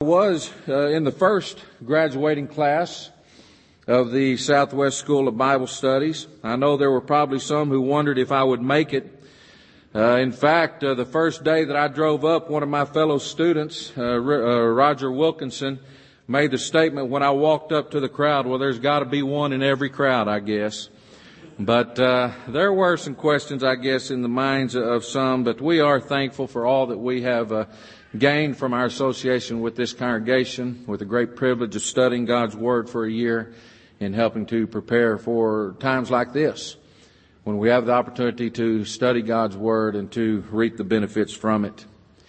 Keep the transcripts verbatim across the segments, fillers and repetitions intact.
I was uh, in the first graduating class of the Southwest School of Bible Studies. I know there were probably some who wondered if I would make it. Uh, in fact, uh, the first day that I drove up, one of my fellow students, uh, R- uh, Roger Wilkinson, made the statement when I walked up to the crowd, well, there's got to be one in every crowd, I guess. But uh, there were some questions, I guess, in the minds of some, but we are thankful for all that we have uh, gained from our association with this congregation, with the great privilege of studying God's Word for a year and helping to prepare for times like this, when we have the opportunity to study God's Word and to reap the benefits from it.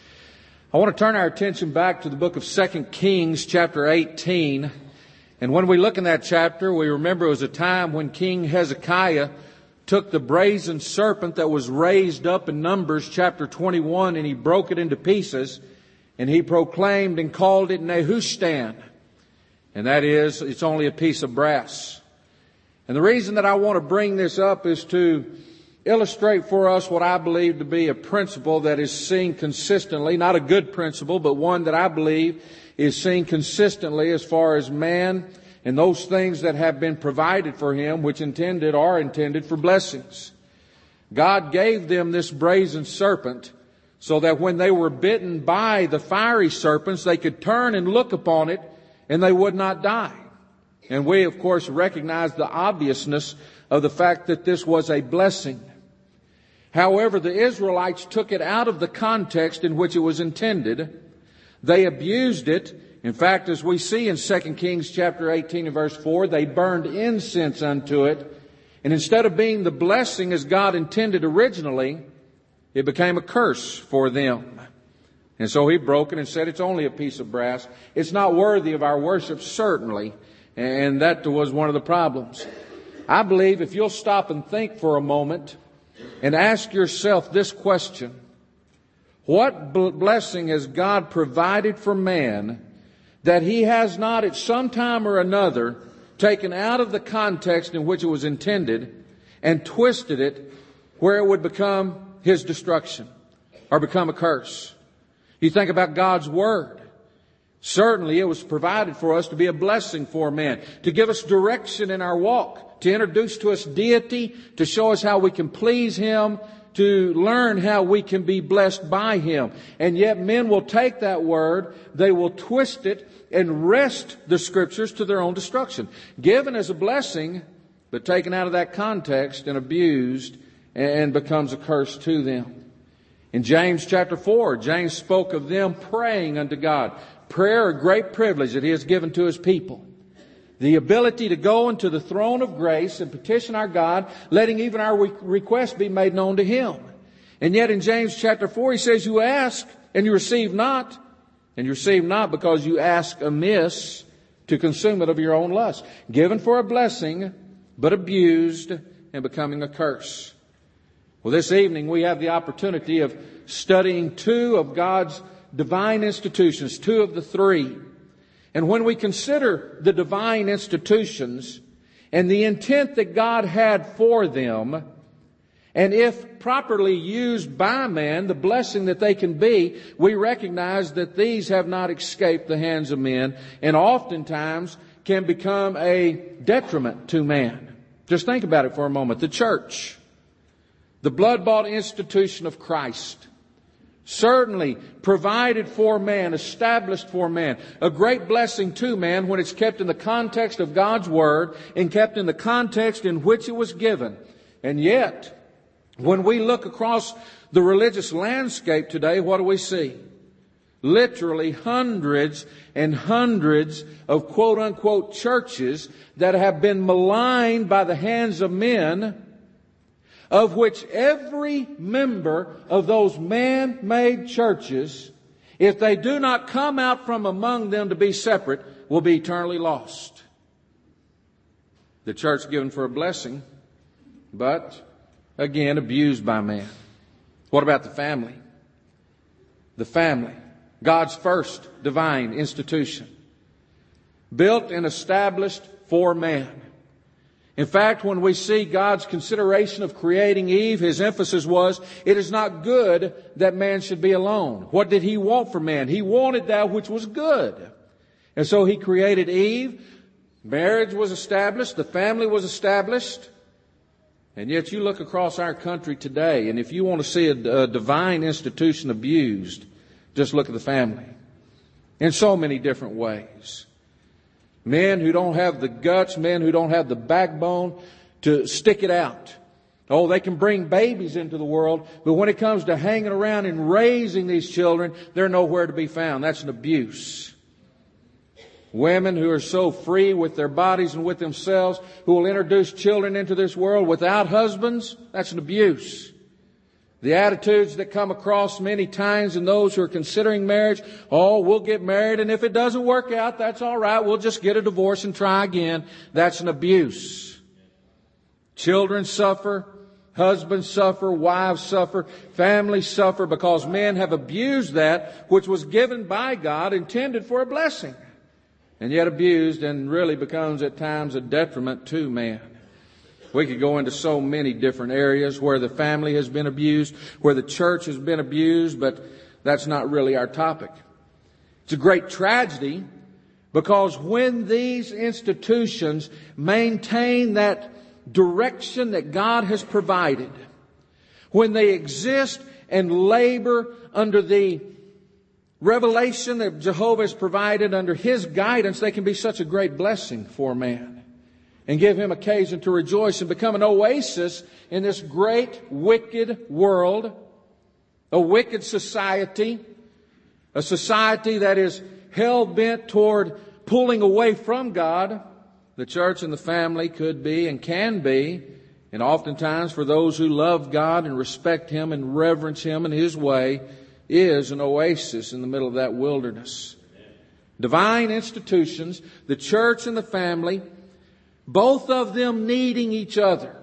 I want to turn our attention back to the book of Second Kings, chapter eighteen. And when we look in that chapter, we remember it was a time when King Hezekiah took the brazen serpent that was raised up in Numbers chapter twenty-one, and he broke it into pieces, and he proclaimed and called it Nehushtan. And that is, it's only a piece of brass. And the reason that I want to bring this up is to illustrate for us what I believe to be a principle that is seen consistently, not a good principle, but one that I believe is seen consistently as far as man and those things that have been provided for him, which intended are intended for blessings. God gave them this brazen serpent so that when they were bitten by the fiery serpents, they could turn and look upon it and they would not die. And we, of course, recognize the obviousness of the fact that this was a blessing. However, the Israelites took it out of the context in which it was intended. They abused it. In fact, as we see in Second Kings chapter eighteen and verse four, they burned incense unto it. And instead of being the blessing as God intended originally, it became a curse for them. And so he broke it and said, it's only a piece of brass. It's not worthy of our worship, certainly. And that was one of the problems. I believe if you'll stop and think for a moment and ask yourself this question: what blessing has God provided for man that he has not at some time or another taken out of the context in which it was intended and twisted it where it would become his destruction or become a curse? You think about God's Word. Certainly it was provided for us to be a blessing for man, to give us direction in our walk, to introduce to us deity, to show us how we can please Him, to learn how we can be blessed by Him. And yet men will take that Word, they will twist it and wrest the Scriptures to their own destruction. Given as a blessing, but taken out of that context and abused and becomes a curse to them. In James chapter four, James spoke of them praying unto God. Prayer, a great privilege that He has given to His people. The ability to go into the throne of grace and petition our God, letting even our requests be made known to Him. And yet in James chapter four, he says, you ask and you receive not. And you receive not because you ask amiss to consume it of your own lust. Given for a blessing, but abused and becoming a curse. Well, this evening we have the opportunity of studying two of God's divine institutions, two of the three. And when we consider the divine institutions and the intent that God had for them, and if properly used by man, the blessing that they can be, we recognize that these have not escaped the hands of men and oftentimes can become a detriment to man. Just think about it for a moment. The church, the blood-bought institution of Christ, certainly provided for man, established for man, a great blessing to man when it's kept in the context of God's Word and kept in the context in which it was given. And yet, when we look across the religious landscape today, what do we see? Literally hundreds and hundreds of quote-unquote churches that have been maligned by the hands of men, of which every member of those man-made churches, if they do not come out from among them to be separate, will be eternally lost. The church given for a blessing, but again abused by man. What about the family? The family, God's first divine institution, built and established for man. In fact, when we see God's consideration of creating Eve, His emphasis was, it is not good that man should be alone. What did He want for man? He wanted that which was good. And so He created Eve. Marriage was established. The family was established. And yet you look across our country today, and if you want to see a, a divine institution abused, just look at the family. In so many different ways. Men who don't have the guts, men who don't have the backbone to stick it out. Oh, they can bring babies into the world, but when it comes to hanging around and raising these children, they're nowhere to be found. That's an abuse. Women who are so free with their bodies and with themselves, who will introduce children into this world without husbands, that's an abuse. The attitudes that come across many times in those who are considering marriage, oh, we'll get married, and if it doesn't work out, that's all right. We'll just get a divorce and try again. That's an abuse. Children suffer, husbands suffer, wives suffer, families suffer because men have abused that which was given by God, intended for a blessing, and yet abused and really becomes at times a detriment to man. We could go into so many different areas where the family has been abused, where the church has been abused, but that's not really our topic. It's a great tragedy because when these institutions maintain that direction that God has provided, when they exist and labor under the revelation that Jehovah has provided, under His guidance, they can be such a great blessing for man. And give him occasion to rejoice and become an oasis in this great wicked world, a wicked society, a society that is hell-bent toward pulling away from God. The church and the family could be and can be, and oftentimes for those who love God and respect Him and reverence Him and His way, is an oasis in the middle of that wilderness. Divine institutions, the church and the family, both of them needing each other.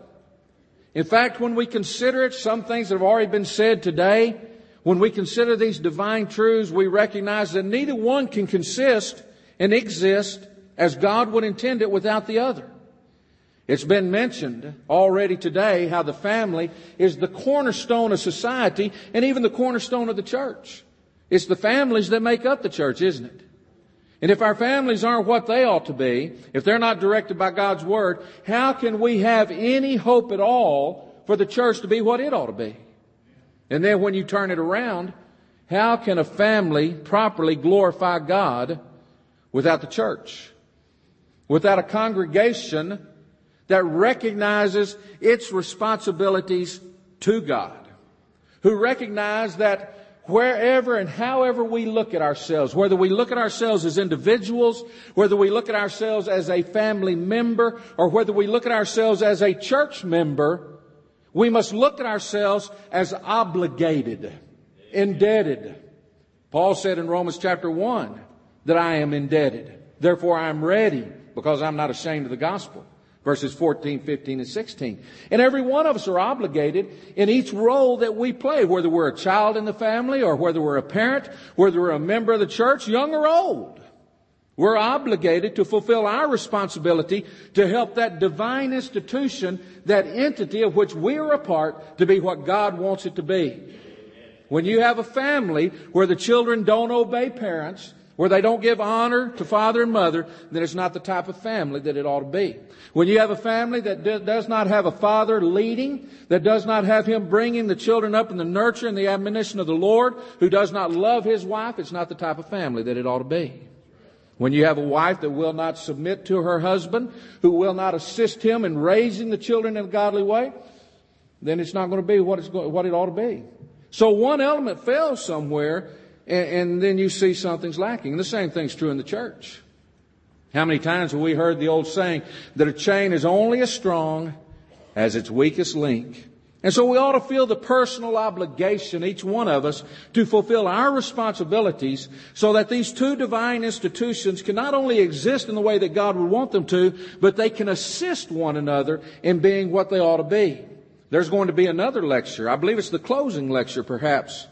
In fact, when we consider it, some things that have already been said today, when we consider these divine truths, we recognize that neither one can consist and exist as God would intend it without the other. It's been mentioned already today how the family is the cornerstone of society and even the cornerstone of the church. It's the families that make up the church, isn't it? And if our families aren't what they ought to be, if they're not directed by God's Word, how can we have any hope at all for the church to be what it ought to be? And then when you turn it around, how can a family properly glorify God without the church? Without a congregation that recognizes its responsibilities to God, who recognize that wherever and however we look at ourselves, whether we look at ourselves as individuals, whether we look at ourselves as a family member, or whether we look at ourselves as a church member, we must look at ourselves as obligated, indebted. Paul said in Romans chapter one that I am indebted. Therefore I am ready because I'm not ashamed of the gospel. Verses fourteen, fifteen, and sixteen. And every one of us are obligated in each role that we play, whether we're a child in the family or whether we're a parent, whether we're a member of the church, young or old. We're obligated to fulfill our responsibility to help that divine institution, that entity of which we are a part, to be what God wants it to be. When you have a family where the children don't obey parents, where they don't give honor to father and mother, then it's not the type of family that it ought to be. When you have a family that do, does not have a father leading, that does not have him bringing the children up in the nurture and the admonition of the Lord, who does not love his wife, it's not the type of family that it ought to be. When you have a wife that will not submit to her husband, who will not assist him in raising the children in a godly way, then it's not going to be what, it's, what it ought to be. So one element fails somewhere, and then you see something's lacking. And the same thing's true in the church. How many times have we heard the old saying that a chain is only as strong as its weakest link? And so we ought to feel the personal obligation, each one of us, to fulfill our responsibilities so that these two divine institutions can not only exist in the way that God would want them to, but they can assist one another in being what they ought to be. There's going to be another lecture. I believe it's the closing lecture, perhaps,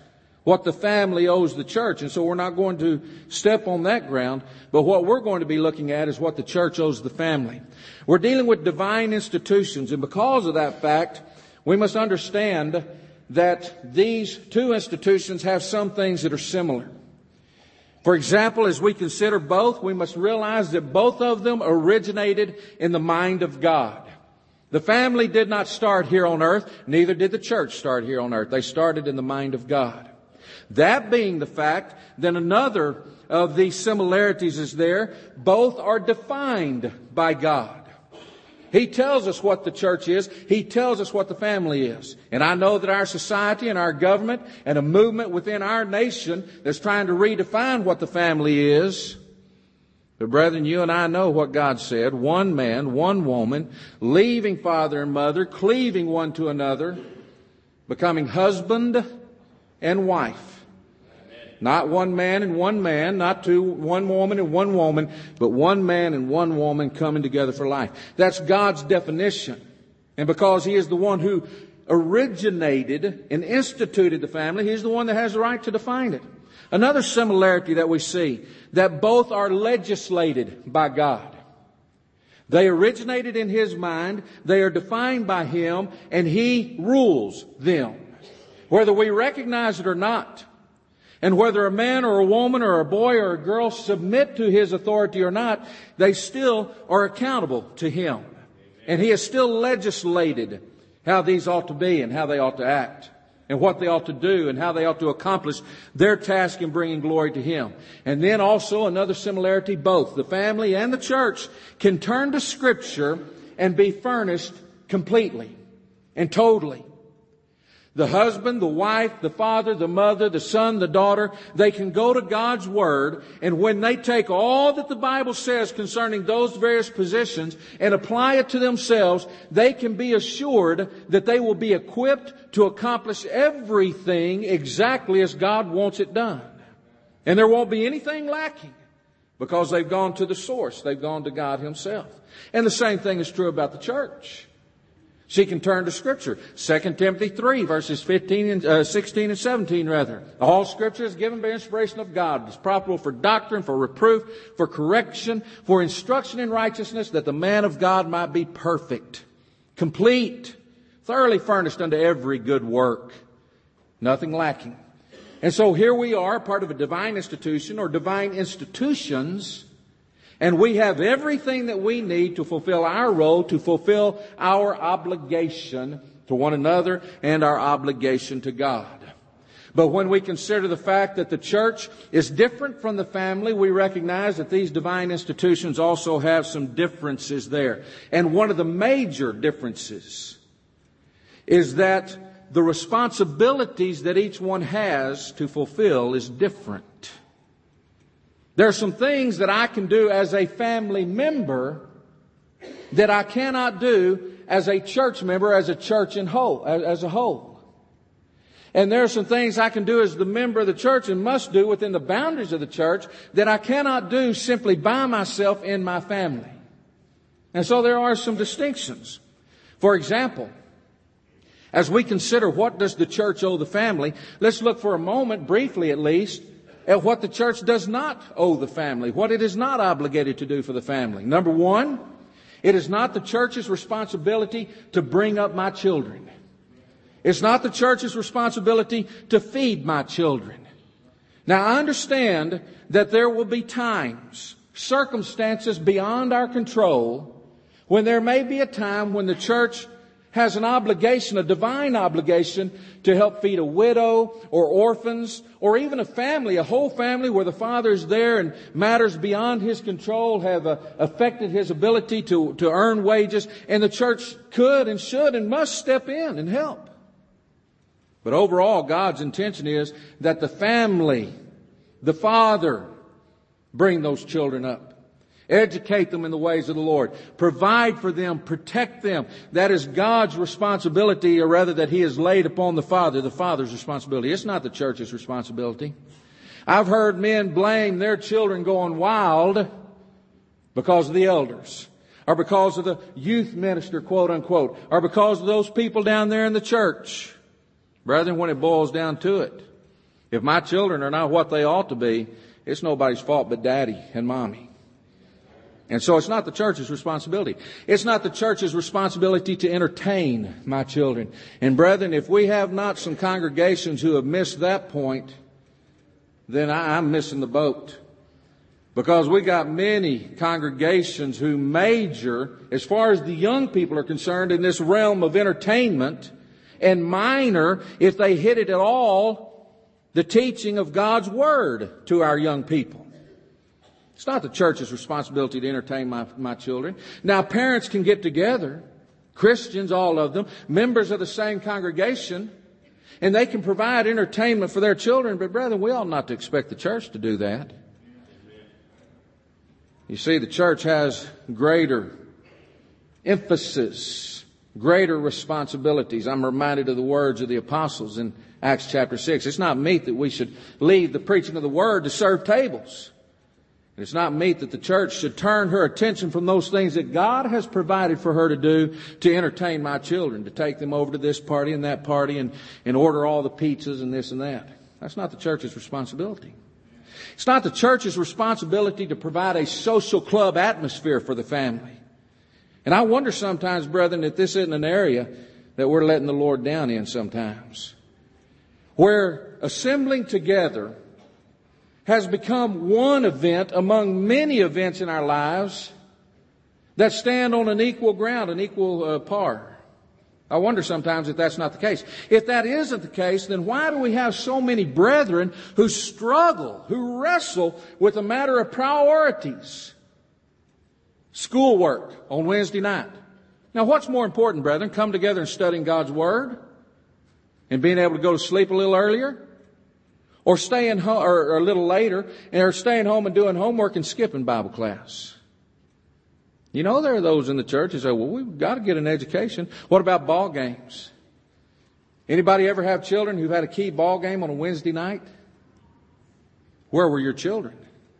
what the family owes the church. And so we're not going to step on that ground. But what we're going to be looking at is what the church owes the family. We're dealing with divine institutions. And because of that fact, we must understand that these two institutions have some things that are similar. For example, as we consider both, we must realize that both of them originated in the mind of God. The family did not start here on earth, neither did the church start here on earth. They started in the mind of God. That being the fact, then another of these similarities is there. Both are defined by God. He tells us what the church is. He tells us what the family is. And I know that our society and our government and a movement within our nation that's trying to redefine what the family is. But brethren, you and I know what God said. One man, one woman, leaving father and mother, cleaving one to another, becoming husband and wife. Not one man and one man, not two, one woman and one woman, but one man and one woman coming together for life. That's God's definition. And because He is the one who originated and instituted the family, He's the one that has the right to define it. Another similarity that we see, that both are legislated by God. They originated in His mind, they are defined by Him, and He rules them. Whether we recognize it or not, and whether a man or a woman or a boy or a girl submit to His authority or not, they still are accountable to Him. And He has still legislated how these ought to be and how they ought to act, and what they ought to do and how they ought to accomplish their task in bringing glory to Him. And then also another similarity, both the family and the church can turn to Scripture and be furnished completely and totally. The husband, the wife, the father, the mother, the son, the daughter, they can go to God's Word, and when they take all that the Bible says concerning those various positions and apply it to themselves, they can be assured that they will be equipped to accomplish everything exactly as God wants it done. And there won't be anything lacking because they've gone to the source. They've gone to God Himself. And the same thing is true about the church. She can turn to Scripture. Second Timothy three, verses fifteen and uh, sixteen and seventeen, rather. All Scripture is given by inspiration of God. It's profitable for doctrine, for reproof, for correction, for instruction in righteousness, that the man of God might be perfect, complete, thoroughly furnished unto every good work. Nothing lacking. And so here we are, part of a divine institution or divine institutions. And we have everything that we need to fulfill our role, to fulfill our obligation to one another and our obligation to God. But when we consider the fact that the church is different from the family, we recognize that these divine institutions also have some differences there. And one of the major differences is that the responsibilities that each one has to fulfill is different. There are some things that I can do as a family member that I cannot do as a church member, as a church in whole, as a whole. And there are some things I can do as the member of the church and must do within the boundaries of the church that I cannot do simply by myself in my family. And so there are some distinctions. For example, as we consider what does the church owe the family, let's look for a moment, briefly at least, at what the church does not owe the family, what it is not obligated to do for the family. Number one, it is not the church's responsibility to bring up my children. It's not the church's responsibility to feed my children. Now, I understand that there will be times, circumstances beyond our control, when there may be a time when the church has an obligation, a divine obligation, to help feed a widow or orphans or even a family, a whole family where the father is there and matters beyond his control have uh, affected his ability to, to earn wages. And the church could and should and must step in and help. But overall, God's intention is that the family, the father, bring those children up. Educate them in the ways of the Lord. Provide for them. Protect them. That is God's responsibility, or rather that He has laid upon the Father, the Father's responsibility. It's not the church's responsibility. I've heard men blame their children going wild because of the elders, or because of the youth minister, quote unquote, or because of those people down there in the church. Brethren, when it boils down to it, If my children are not what they ought to be, it's nobody's fault but Daddy and Mommy. And so it's not the church's responsibility. It's not the church's responsibility to entertain my children. And brethren, if we have not some congregations who have missed that point, then I, I'm missing the boat. Because we got many congregations who major, as far as the young people are concerned, in this realm of entertainment, and minor, if they hit it at all, the teaching of God's Word to our young people. It's not the church's responsibility to entertain my, my children. Now, parents can get together, Christians, all of them, members of the same congregation, and they can provide entertainment for their children. But, brethren, we ought not to expect the church to do that. You see, the church has greater emphasis, greater responsibilities. I'm reminded of the words of the apostles in Acts chapter six. It's not meet that we should leave the preaching of the Word to serve tables. It's not meet that the church should turn her attention from those things that God has provided for her to do to entertain my children, to take them over to this party and that party and, and order all the pizzas and this and that. That's not the church's responsibility. It's not the church's responsibility to provide a social club atmosphere for the family. And I wonder sometimes, brethren, that this isn't an area that we're letting the Lord down in sometimes. Where assembling together has become one event among many events in our lives that stand on an equal ground, an equal uh, par. I wonder sometimes if that's not the case. If that isn't the case, then why do we have so many brethren who struggle, who wrestle with the matter of priorities? Schoolwork on Wednesday night. Now, what's more important, brethren? Come together and studying God's Word and being able to go to sleep a little earlier? Or staying home, or, or a little later, or staying home and doing homework and skipping Bible class. You know, there are those in the church who say, well, we've got to get an education. What about ball games? Anybody ever have children who've had a key ball game on a Wednesday night? Where were your children?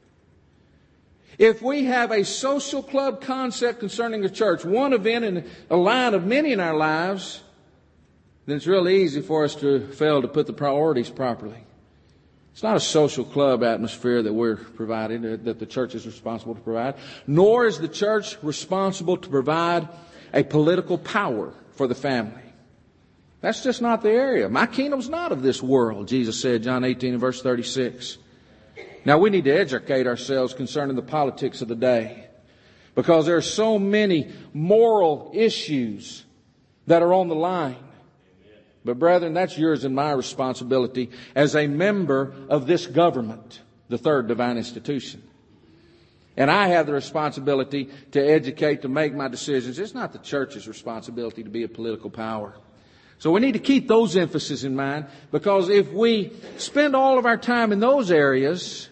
If we have a social club concept concerning the church, one event in a line of many in our lives, then it's real easy for us to fail to put the priorities properly. It's not a social club atmosphere that we're providing, that the church is responsible to provide, nor is the church responsible to provide a political power for the family. That's just not the area. My kingdom's not of this world, Jesus said, John eighteen and verse thirty-six. Now, we need to educate ourselves concerning the politics of the day, because there are so many moral issues that are on the line. But brethren, that's yours and my responsibility as a member of this government, the third divine institution. And I have the responsibility to educate, to make my decisions. It's not the church's responsibility to be a political power. So we need to keep those emphases in mind, because if we spend all of our time in those areas,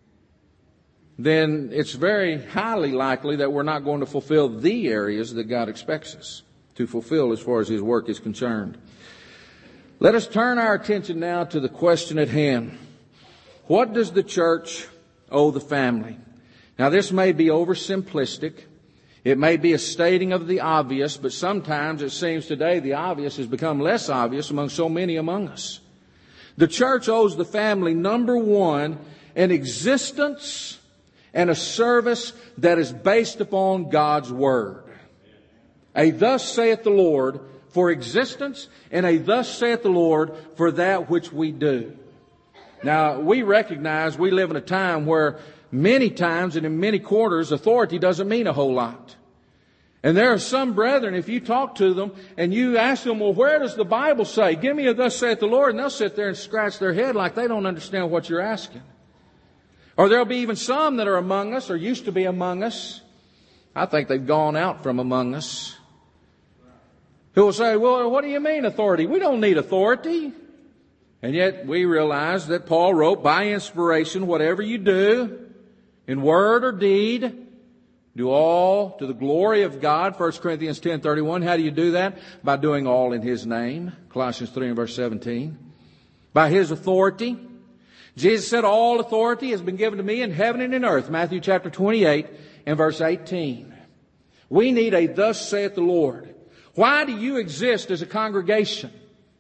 then it's very highly likely that we're not going to fulfill the areas that God expects us to fulfill as far as His work is concerned. Let us turn our attention now to the question at hand. What does the church owe the family? Now, this may be oversimplistic. It may be a stating of the obvious, but sometimes it seems today the obvious has become less obvious among so many among us. The church owes the family, number one, an existence and a service that is based upon God's Word. A thus saith the Lord for existence, and a thus saith the Lord for that which we do. Now, we recognize we live in a time where many times and in many quarters, authority doesn't mean a whole lot. And there are some brethren, if you talk to them and you ask them, well, where does the Bible say? Give me a thus saith the Lord, and they'll sit there and scratch their head like they don't understand what you're asking. Or there'll be even some that are among us, or used to be among us. I think they've gone out from among us, who will say, well, what do you mean authority? We don't need authority. And yet we realize that Paul wrote, by inspiration, whatever you do, in word or deed, do all to the glory of God. First Corinthians ten thirty-one. How do you do that? By doing all in His name. Colossians three and verse seventeen. By His authority. Jesus said, all authority has been given to me in heaven and in earth. Matthew chapter twenty-eight and verse eighteen. We need a thus saith the Lord. Why do you exist as a congregation?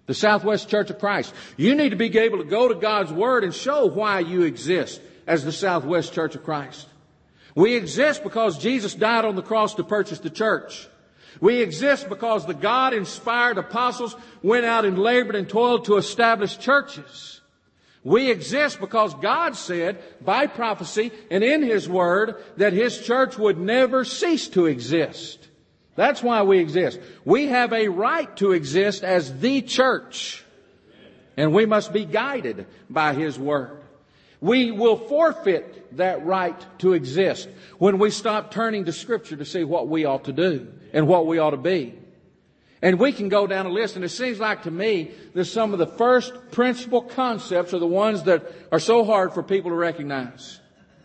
The Southwest Church of Christ. You need to be able to go to God's Word and show why you exist as the Southwest Church of Christ. We exist because Jesus died on the cross to purchase the church. We exist because the God-inspired apostles went out and labored and toiled to establish churches. We exist because God said by prophecy and in His Word that His church would never cease to exist. That's why we exist. We have a right to exist as the church. And we must be guided by His Word. We will forfeit that right to exist when we stop turning to Scripture to see what we ought to do and what we ought to be. And we can go down a list, and it seems like to me that some of the first principal concepts are the ones that are so hard for people to recognize.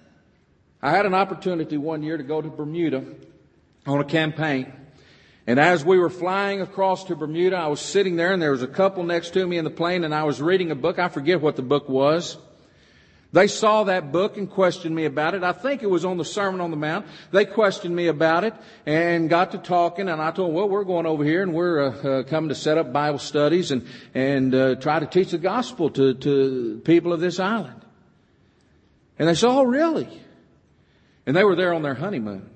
I had an opportunity one year to go to Bermuda on a campaign. And as we were flying across to Bermuda, I was sitting there, and there was a couple next to me in the plane, and I was reading a book. I forget what the book was. They saw that book and questioned me about it. I think it was on the Sermon on the Mount. They questioned me about it and got to talking, and I told them, well, we're going over here, and we're uh, uh, coming to set up Bible studies and, and uh, try to teach the gospel to, to people of this island. And they said, oh, really? And they were there on their honeymoon.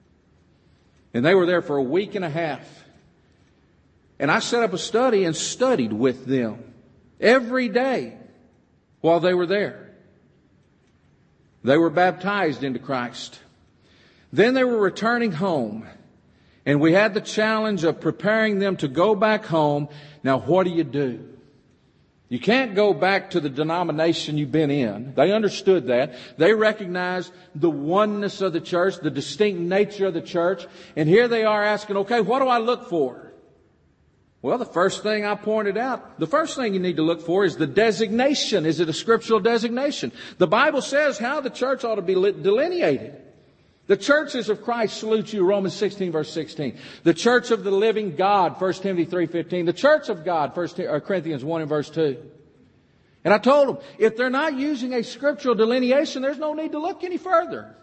And they were there for a week and a half. And I set up a study and studied with them every day while they were there. They were baptized into Christ. Then they were returning home. And we had the challenge of preparing them to go back home. Now, what do you do? You can't go back to the denomination you've been in. They understood that. They recognized the oneness of the church, the distinct nature of the church. And here they are asking, okay, what do I look for? Well, the first thing I pointed out, the first thing you need to look for is the designation. Is it a scriptural designation? The Bible says how the church ought to be delineated. The churches of Christ salute you, Romans sixteen, verse sixteen. The church of the living God, First Timothy three fifteen. The church of God, First Corinthians one and verse two. And I told them, if they're not using a scriptural delineation, there's no need to look any further.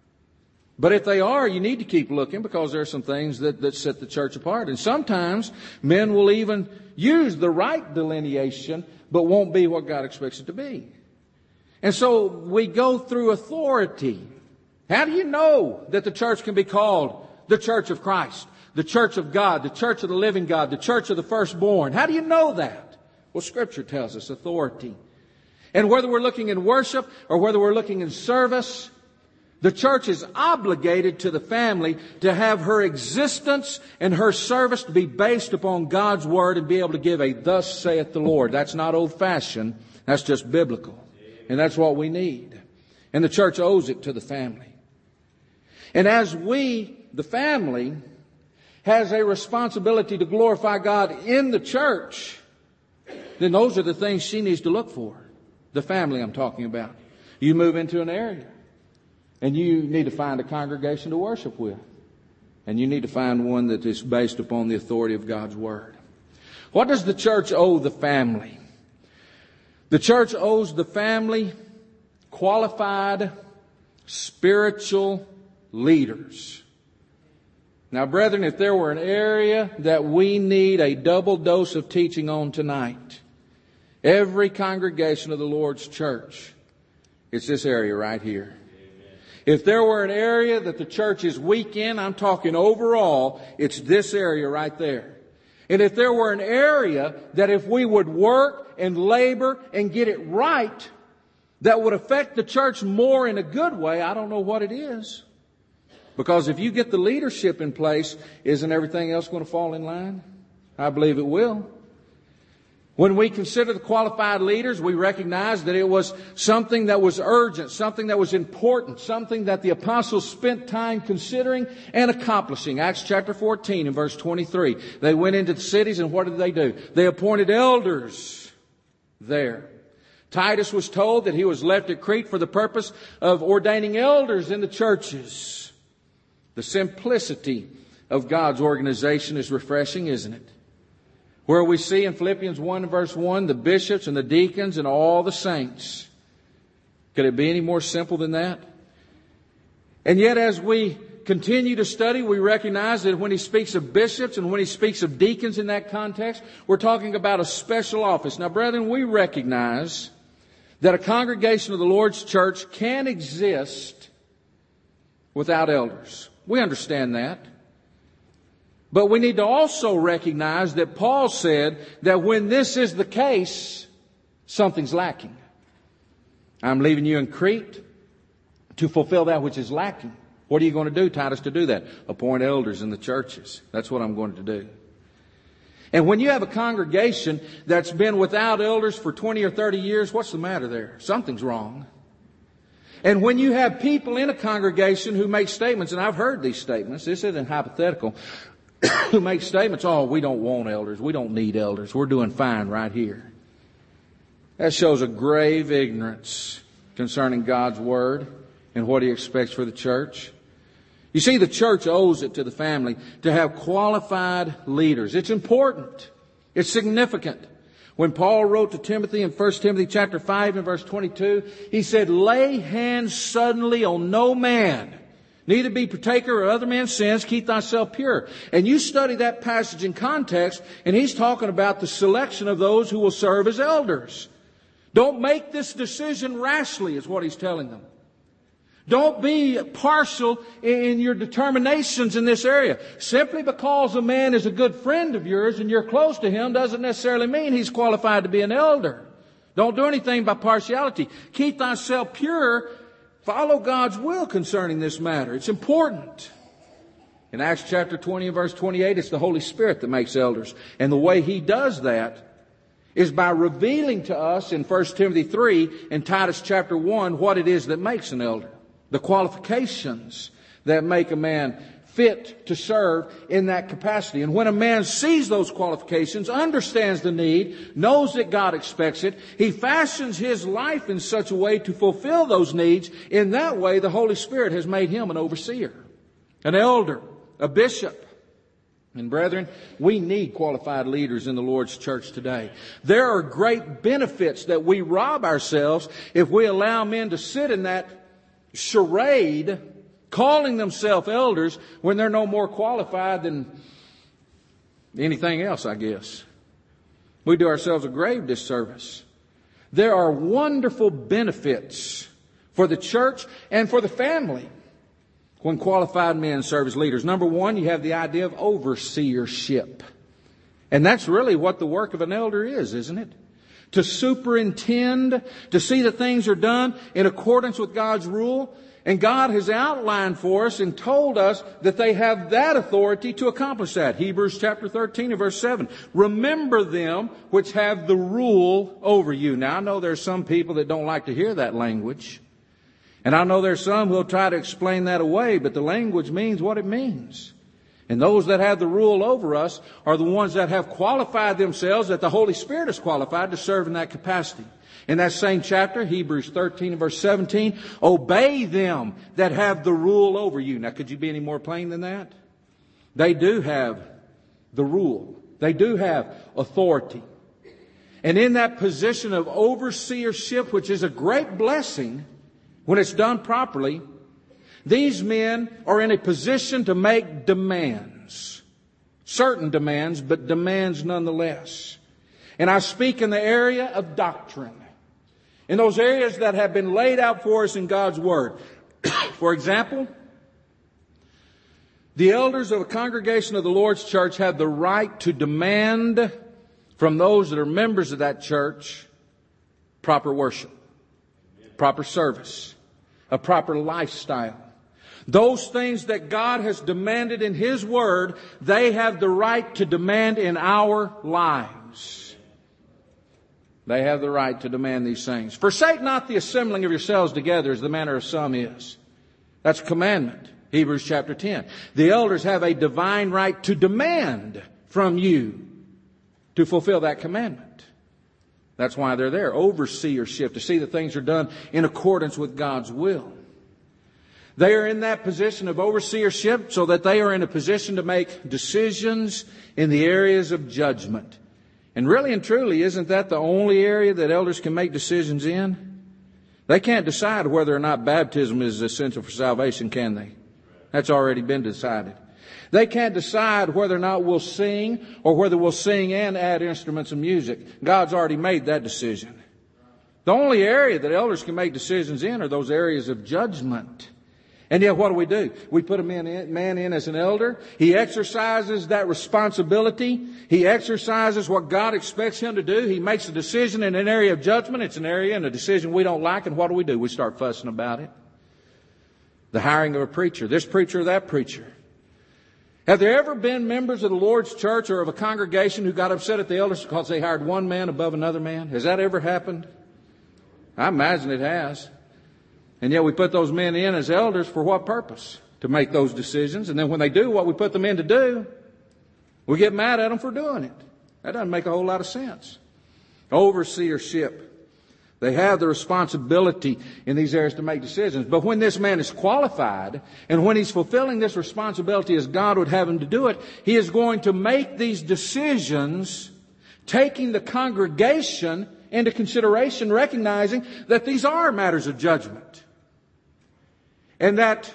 But if they are, you need to keep looking, because there are some things that, that set the church apart. And sometimes men will even use the right delineation, but won't be what God expects it to be. And so we go through authority. How do you know that the church can be called the church of Christ, the church of God, the church of the living God, the church of the firstborn? How do you know that? Well, Scripture tells us authority. And whether we're looking in worship or whether we're looking in service, the church is obligated to the family to have her existence and her service to be based upon God's Word and be able to give a thus saith the Lord. That's not old-fashioned. That's just biblical. And that's what we need. And the church owes it to the family. And as we, the family, has a responsibility to glorify God in the church, then those are the things she needs to look for. The family I'm talking about. You move into an area, and you need to find a congregation to worship with. And you need to find one that is based upon the authority of God's Word. What does the church owe the family? The church owes the family qualified spiritual leaders. Now, brethren, if there were an area that we need a double dose of teaching on tonight, every congregation of the Lord's church, it's this area right here. Amen. If there were an area that the church is weak in, I'm talking overall, it's this area right there. And if there were an area that if we would work and labor and get it right, that would affect the church more in a good way, I don't know what it is. Because if you get the leadership in place, isn't everything else going to fall in line? I believe it will. When we consider the qualified leaders, we recognize that it was something that was urgent, something that was important, something that the apostles spent time considering and accomplishing. Acts chapter fourteen and verse twenty-three. They went into the cities, and what did they do? They appointed elders there. Titus was told that he was left at Crete for the purpose of ordaining elders in the churches. The simplicity of God's organization is refreshing, isn't it? Where we see in Philippians one verse one, the bishops and the deacons and all the saints. Could it be any more simple than that? And yet as we continue to study, we recognize that when he speaks of bishops and when he speaks of deacons in that context, we're talking about a special office. Now, brethren, we recognize that a congregation of the Lord's church can exist without elders. We understand that. But we need to also recognize that Paul said that when this is the case, something's lacking. I'm leaving you in Crete to fulfill that which is lacking. What are you going to do, Titus, to do that? Appoint elders in the churches. That's what I'm going to do. And when you have a congregation that's been without elders for twenty or thirty years, what's the matter there? Something's wrong. And when you have people in a congregation who make statements, and I've heard these statements, this isn't hypothetical, who make statements, oh, we don't want elders, we don't need elders, we're doing fine right here. That shows a grave ignorance concerning God's Word and what He expects for the church. You see, the church owes it to the family to have qualified leaders. It's important. It's significant. When Paul wrote to Timothy in First Timothy chapter five and verse twenty-two, he said, lay hands suddenly on no man, neither be partaker of other men's sins, keep thyself pure. And you study that passage in context, and he's talking about the selection of those who will serve as elders. Don't make this decision rashly, is what he's telling them. Don't be partial in your determinations in this area. Simply because a man is a good friend of yours and you're close to him doesn't necessarily mean he's qualified to be an elder. Don't do anything by partiality. Keep thyself pure. Follow God's will concerning this matter. It's important. In Acts chapter twenty and verse twenty-eight, it's the Holy Spirit that makes elders. And the way He does that is by revealing to us in First Timothy three and Titus chapter one what it is that makes an elder. The qualifications that make a man fit to serve in that capacity. And when a man sees those qualifications, understands the need, knows that God expects it, he fashions his life in such a way to fulfill those needs. In that way, the Holy Spirit has made him an overseer, an elder, a bishop. And brethren, we need qualified leaders in the Lord's church today. There are great benefits that we rob ourselves if we allow men to sit in that charade, calling themselves elders when they're no more qualified than anything else, I guess. We do ourselves a grave disservice. There are wonderful benefits for the church and for the family when qualified men serve as leaders. Number one, you have the idea of overseership. And that's really what the work of an elder is, isn't it? To superintend, to see that things are done in accordance with God's rule. And God has outlined for us and told us that they have that authority to accomplish that. Hebrews chapter thirteen and verse seven. Remember them which have the rule over you. Now, I know there's some people that don't like to hear that language. And I know there's some who will try to explain that away, but the language means what it means. And those that have the rule over us are the ones that have qualified themselves, that the Holy Spirit has qualified to serve in that capacity. In that same chapter, Hebrews thirteen and verse seventeen, obey them that have the rule over you. Now, could you be any more plain than that? They do have the rule. They do have authority. And in that position of overseership, which is a great blessing when it's done properly, these men are in a position to make demands. Certain demands, but demands nonetheless. And I speak in the area of doctrine. In those areas that have been laid out for us in God's Word. For example, the elders of a congregation of the Lord's church have the right to demand from those that are members of that church proper worship, proper service, a proper lifestyle. Those things that God has demanded in His Word, they have the right to demand in our lives. They have the right to demand these things. Forsake not the assembling of yourselves together as the manner of some is. That's a commandment. Hebrews chapter ten. The elders have a divine right to demand from you to fulfill that commandment. That's why they're there. Overseership, to see that things are done in accordance with God's will. They are in that position of overseership so that they are in a position to make decisions in the areas of judgment. And really and truly, isn't that the only area that elders can make decisions in? They can't decide whether or not baptism is essential for salvation, can they? That's already been decided. They can't decide whether or not we'll sing or whether we'll sing and add instruments of music. God's already made that decision. The only area that elders can make decisions in are those areas of judgment. And yet what do we do? We put a man in, man in as an elder. He exercises that responsibility. He exercises what God expects him to do. He makes a decision in an area of judgment. It's an area and a decision we don't like. And what do we do? We start fussing about it. The hiring of a preacher, this preacher or that preacher. Have there ever been members of the Lord's church or of a congregation who got upset at the elders because they hired one man above another man? Has that ever happened? I imagine it has. And yet we put those men in as elders for what purpose? To make those decisions. And then when they do what we put them in to do, we get mad at them for doing it. That doesn't make a whole lot of sense. Overseership. They have the responsibility in these areas to make decisions. But when this man is qualified, and when he's fulfilling this responsibility as God would have him to do it, he is going to make these decisions, taking the congregation into consideration, recognizing that these are matters of judgment. And that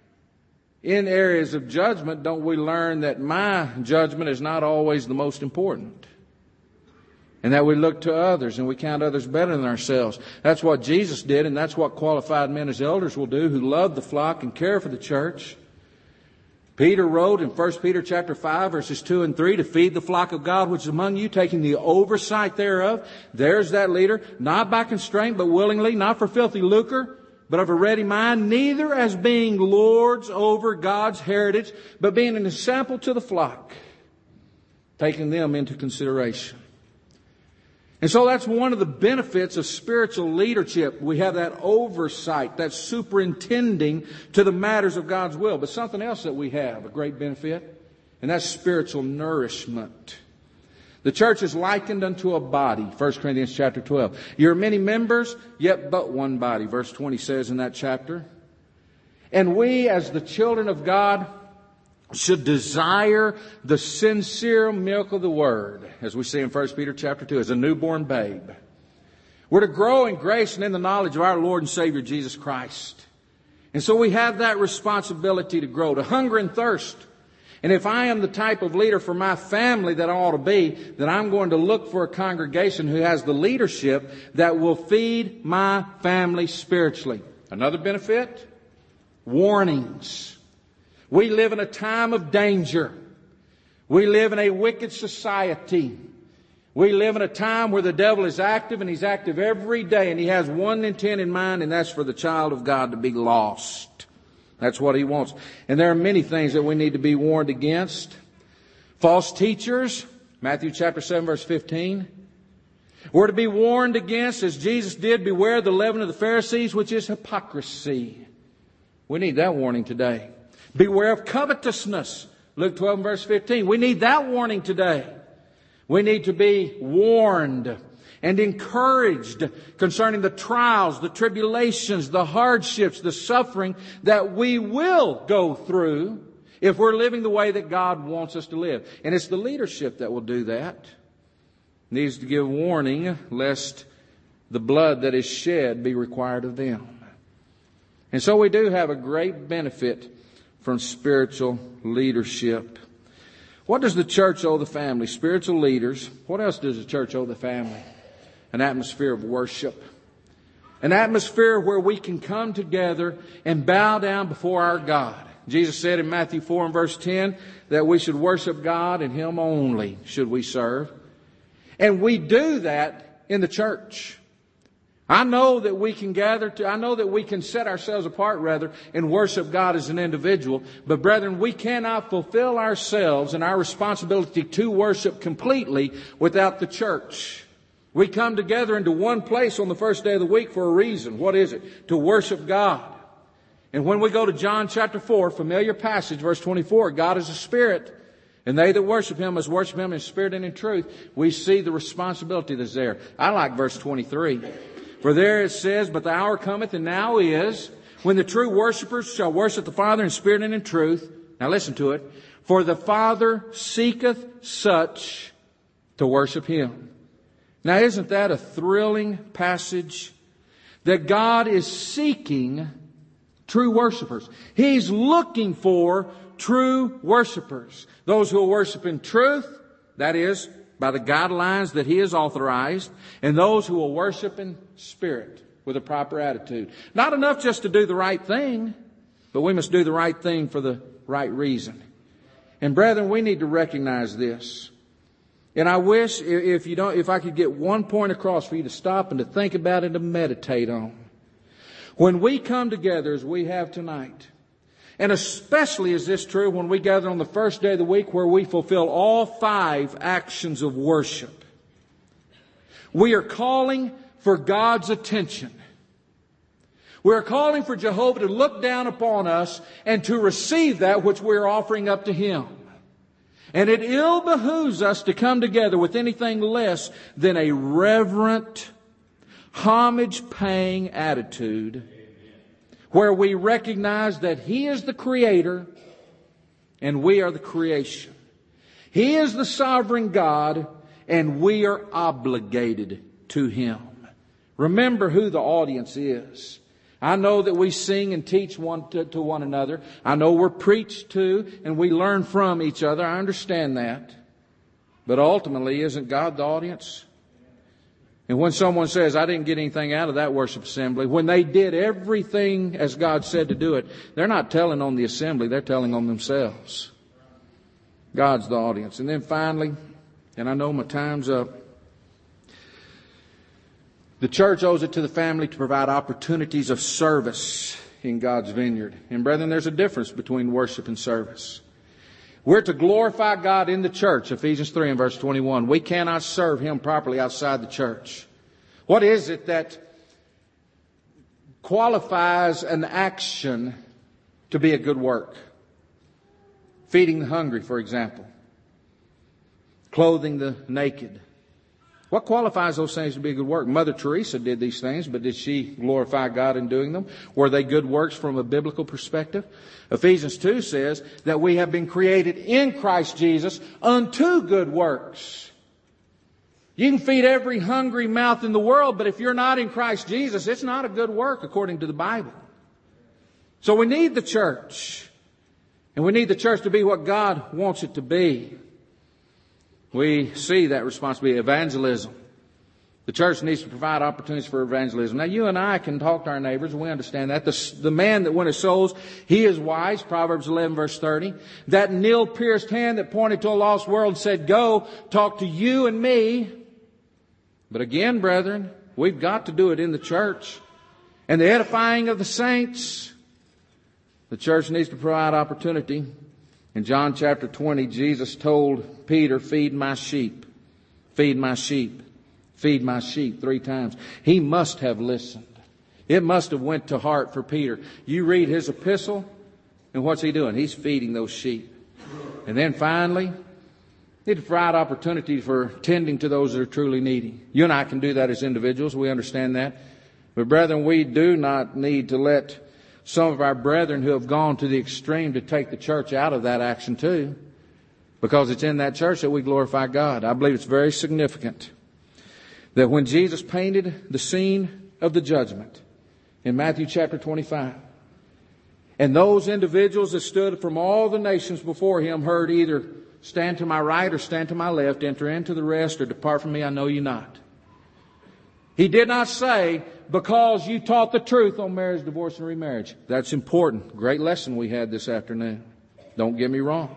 in areas of judgment, don't we learn that my judgment is not always the most important? And that we look to others and we count others better than ourselves. That's what Jesus did, and that's what qualified men as elders will do, who love the flock and care for the church. Peter wrote in First Peter chapter five, verses two and three, to feed the flock of God which is among you, taking the oversight thereof. There's that leader, not by constraint, but willingly, not for filthy lucre, but of a ready mind, neither as being lords over God's heritage, but being an example to the flock, taking them into consideration. And so that's one of the benefits of spiritual leadership. We have that oversight, that superintending to the matters of God's will. But something else that we have, a great benefit, and that's spiritual nourishment. The church is likened unto a body, First Corinthians chapter twelve. You're many members, yet but one body, verse twenty says in that chapter. And we, as the children of God, should desire the sincere milk of the Word, as we see in First Peter chapter two, as a newborn babe. We're to grow in grace and in the knowledge of our Lord and Savior Jesus Christ. And so we have that responsibility to grow, to hunger and thirst. And if I am the type of leader for my family that I ought to be, then I'm going to look for a congregation who has the leadership that will feed my family spiritually. Another benefit? Warnings. We live in a time of danger. We live in a wicked society. We live in a time where the devil is active, and he's active every day, and he has one intent in mind, and that's for the child of God to be lost. That's what he wants. And there are many things that we need to be warned against. False teachers, Matthew chapter seven, verse fifteen. We're to be warned against, as Jesus did, beware the leaven of the Pharisees, which is hypocrisy. We need that warning today. Beware of covetousness. Luke twelve, verse fifteen. We need that warning today. We need to be warned and encouraged concerning the trials, the tribulations, the hardships, the suffering that we will go through if we're living the way that God wants us to live. And it's the leadership that will do that. It needs to give warning lest the blood that is shed be required of them. And so we do have a great benefit from spiritual leadership. What does the church owe the family? Spiritual leaders. What else does the church owe the family? An atmosphere of worship. An atmosphere where we can come together and bow down before our God. Jesus said in Matthew four and verse ten that we should worship God and Him only should we serve. And we do that in the church. I know that we can gather to, I know that we can set ourselves apart rather and worship God as an individual. But brethren, we cannot fulfill ourselves and our responsibility to worship completely without the church. We come together into one place on the first day of the week for a reason. What is it? To worship God. And when we go to John chapter four, familiar passage, verse twenty-four, God is a spirit, and they that worship Him must worship Him in spirit and in truth. We see the responsibility that's there. I like verse twenty-three. For there it says, but the hour cometh, and now is, when the true worshipers shall worship the Father in spirit and in truth. Now listen to it. For the Father seeketh such to worship Him. Now isn't that a thrilling passage? That God is seeking true worshipers. He's looking for true worshipers. Those who will worship in truth, that is, by the guidelines that He has authorized, and those who will worship in spirit with a proper attitude. Not enough just to do the right thing, but we must do the right thing for the right reason. And brethren, we need to recognize this. And I wish if you don't, if I could get one point across for you to stop and to think about and to meditate on. When we come together as we have tonight, and especially is this true when we gather on the first day of the week where we fulfill all five actions of worship, we are calling for God's attention. We are calling for Jehovah to look down upon us and to receive that which we are offering up to Him. And it ill behooves us to come together with anything less than a reverent, homage-paying attitude where we recognize that He is the Creator and we are the creation. He is the sovereign God and we are obligated to Him. Remember who the audience is. I know that we sing and teach one to, to one another. I know we're preached to and we learn from each other. I understand that. But ultimately, isn't God the audience? And when someone says, I didn't get anything out of that worship assembly, when they did everything as God said to do it, they're not telling on the assembly, they're telling on themselves. God's the audience. And then finally, and I know my time's up, the church owes it to the family to provide opportunities of service in God's vineyard. And brethren, there's a difference between worship and service. We're to glorify God in the church, Ephesians three and verse twenty-one. We cannot serve Him properly outside the church. What is it that qualifies an action to be a good work? Feeding the hungry, for example. Clothing the naked. What qualifies those things to be a good work? Mother Teresa did these things, but did she glorify God in doing them? Were they good works from a biblical perspective? Ephesians two says that we have been created in Christ Jesus unto good works. You can feed every hungry mouth in the world, but if you're not in Christ Jesus, it's not a good work according to the Bible. So we need the church. And we need the church to be what God wants it to be. We see that responsibility, evangelism. The church needs to provide opportunities for evangelism. Now, you and I can talk to our neighbors, and we understand that. The, the man that winneth souls, he is wise, Proverbs eleven, verse thirty. That nail-pierced hand that pointed to a lost world and said, go, talk to you and me. But again, brethren, we've got to do it in the church. And the edifying of the saints, the church needs to provide opportunity. In John chapter twenty, Jesus told Peter, feed my sheep, feed my sheep, feed my sheep three times. He must have listened. It must have went to heart for Peter. You read his epistle, and what's he doing? He's feeding those sheep. And then finally, need to provide opportunity for tending to those that are truly needy. You and I can do that as individuals. We understand that. But brethren, we do not need to let some of our brethren who have gone to the extreme to take the church out of that action too, because it's in that church that we glorify God. I believe it's very significant that when Jesus painted the scene of the judgment in Matthew chapter twenty-five, and those individuals that stood from all the nations before Him heard either stand to my right or stand to my left, enter into the rest, or depart from me, I know you not. He did not say, because you taught the truth on marriage, divorce, and remarriage. That's important. Great lesson we had this afternoon. Don't get me wrong.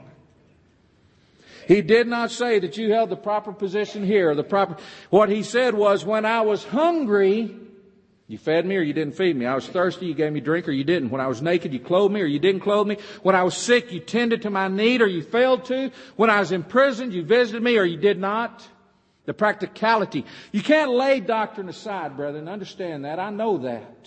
He did not say that you held the proper position here, or the proper. What He said was, when I was hungry, you fed me or you didn't feed me. I was thirsty, you gave me drink or you didn't. When I was naked, you clothed me or you didn't clothe me. When I was sick, you tended to my need or you failed to. When I was in prison, you visited me or you did not. The practicality. You can't lay doctrine aside, brethren. Understand that. I know that.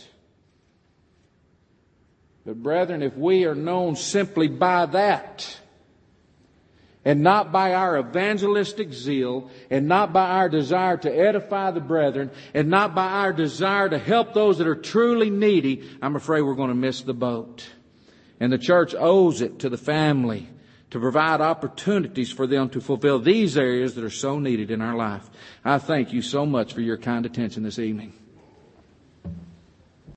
But brethren, if we are known simply by that, and not by our evangelistic zeal, and not by our desire to edify the brethren, and not by our desire to help those that are truly needy, I'm afraid we're going to miss the boat. And the church owes it to the family to provide opportunities for them to fulfill these areas that are so needed in our life. I thank you so much for your kind attention this evening.